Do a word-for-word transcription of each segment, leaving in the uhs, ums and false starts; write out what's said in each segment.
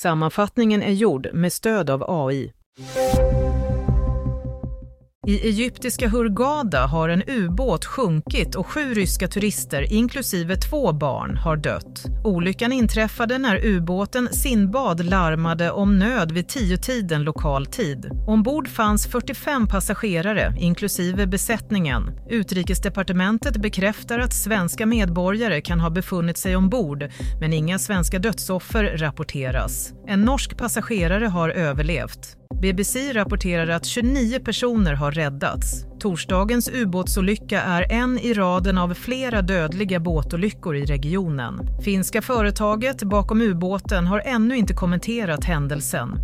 Sammanfattningen är gjord med stöd av A I. I egyptiska Hurghada har en ubåt sjunkit och sju ryska turister, inklusive två barn, har dött. Olyckan inträffade när ubåten Sinbad larmade om nöd vid tio-tiden lokal tid. Ombord fanns fyrtiofem passagerare, inklusive besättningen. Utrikesdepartementet bekräftar att svenska medborgare kan ha befunnit sig ombord, men inga svenska dödsoffer rapporteras. En norsk passagerare har överlevt. B B C rapporterar att tjugonio personer har räddats. Torsdagens ubåtsolycka är en i raden av flera dödliga båtolyckor i regionen. Finska företaget bakom ubåten har ännu inte kommenterat händelsen.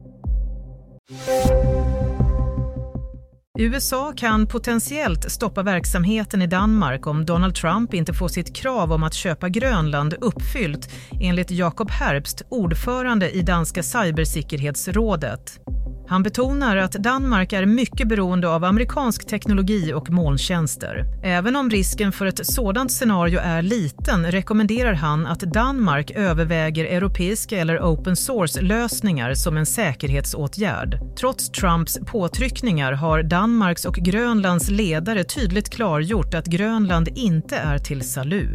U S A kan potentiellt stoppa verksamheten i Danmark om Donald Trump inte får sitt krav om att köpa Grönland uppfyllt, enligt Jakob Herbst, ordförande i danska cybersäkerhetsrådet. Han betonar att Danmark är mycket beroende av amerikansk teknologi och molntjänster. Även om risken för ett sådant scenario är liten rekommenderar han att Danmark överväger europeiska eller open source-lösningar som en säkerhetsåtgärd. Trots Trumps påtryckningar har Danmarks och Grönlands ledare tydligt klargjort att Grönland inte är till salu.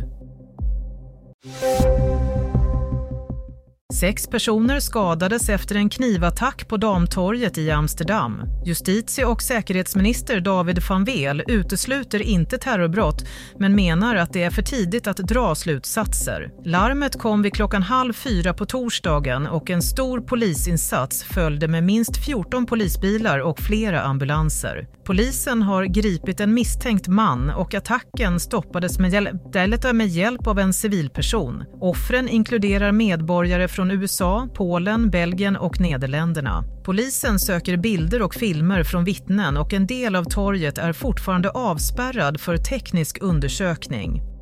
Sex personer skadades efter en knivattack på Damtorget i Amsterdam. Justitie- och säkerhetsminister David van Veel utesluter inte terrorbrott men menar att det är för tidigt att dra slutsatser. Larmet kom vid klockan halv fyra på torsdagen och en stor polisinsats följde med minst fjorton polisbilar och flera ambulanser. Polisen har gripit en misstänkt man och attacken stoppades med hjälp, med hjälp av en civilperson. Offren inkluderar medborgare från U S A, Polen, Belgien och Nederländerna. Polisen söker bilder och filmer från vittnen och en del av torget är fortfarande avspärrad för teknisk undersökning.